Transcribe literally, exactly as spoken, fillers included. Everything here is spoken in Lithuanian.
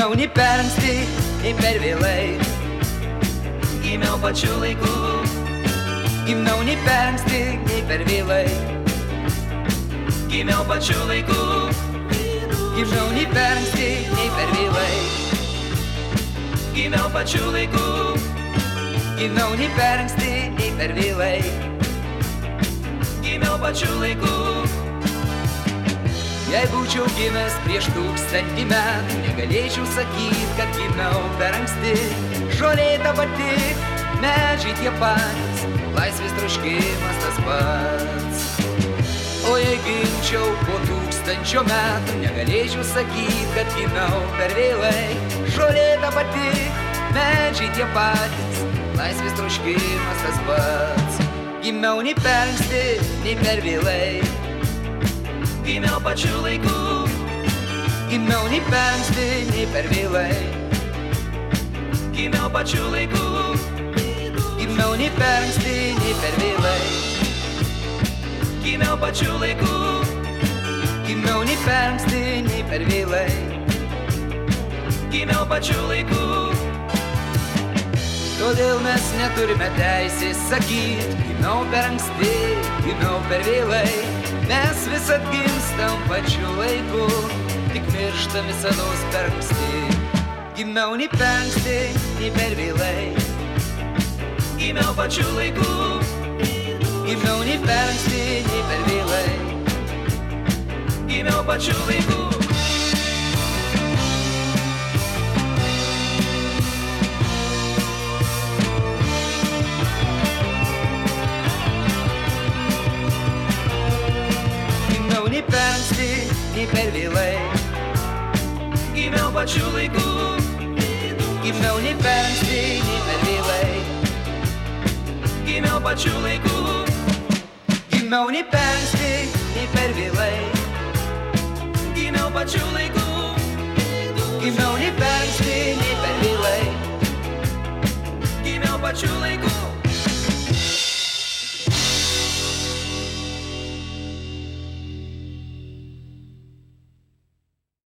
Gimiau nei per anksti, nei per vėlai. Gimiau pačiu laiku. Gimiau nei per anksti, nei per vėlai. Gimiau pačiu laiku. Gimiau nei per anksti, nei per vėlai. Gimiau pačiu laiku. Gimiau nei per anksti, nei per vėlai. Gimiau pačiu laiku. Jei būčiau gimęs prieš tūkstantį metų, negalėčiau sakyti, kad gimiau per anksti. Žolė ta pati, medžiai tie patys, laisvės troškimas tas pats. O jei gimčiau po tūkstančio metų, negalėčiau sakyti, kad gimiau per vėlai. Žolė ta pati, medžiai tie patys, laisvės troškimas tas pats. Gimiau nei per anksti, nei per vėlai. Gimiau pačiu laiku. Gimiau nei per anksti, nei per vėlai. Gimiau pačiu laiku. Gimiau nei per anksti, nei per vėlai. Gimiau pačiu laiku. Gimiau nei per anksti, nei per vėlai. Gimiau pačiu laiku. Todėl mes neturime teisės sakyti, gimiau per anksti, gimiau per vėlai. Mes visad gimstam pačiu laiku, tik mirštam visados per anksti. Gimiau nei per anksti, nei per vėlai. Gimiau pačiu laiku. Gimiau nei per anksti, nei per vėlai. Gimiau pačiu laiku. Nei per anksti, nei per vėlai. Gimiau pačiu laiku. Gimiau nei per anksti, nei per vėlai. Gimiau pačiu laiku. Gimiau nei per anksti, nei per vėlai. Gimiau pačiu laiku. Gimiau nei